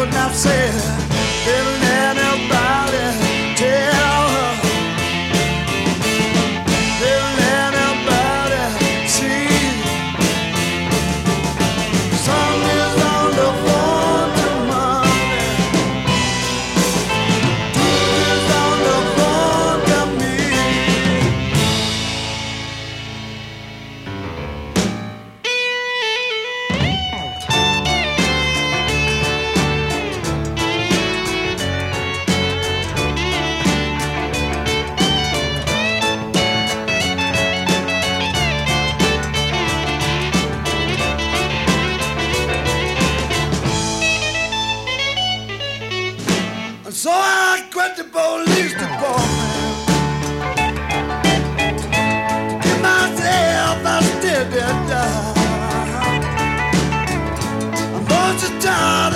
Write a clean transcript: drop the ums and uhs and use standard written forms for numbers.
couldn't have said, didn't anybody tell her, didn't anybody see. Son is on the phone to mommy, dude is on the phone to me. And so I quit the police department, give myself a steady job. I'm much tired